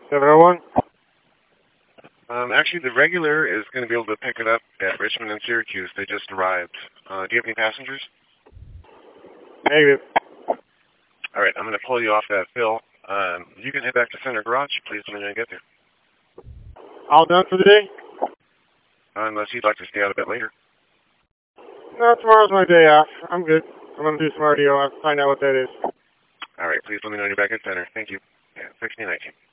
701? Actually, the regular is going to be able to pick it up at Richmond and Syracuse. They just arrived. Do you have any passengers? Negative. All right, I'm going to pull you off that fill. You can head back to Center Garage. Please let me know when you get there. All done for the day? Unless you'd like to stay out a bit later. No, tomorrow's my day off. I'm good. I'm going to do some RDO. I'll find out what that is. All right, please let me know when you're back at Center. Thank you. Yeah, 1619.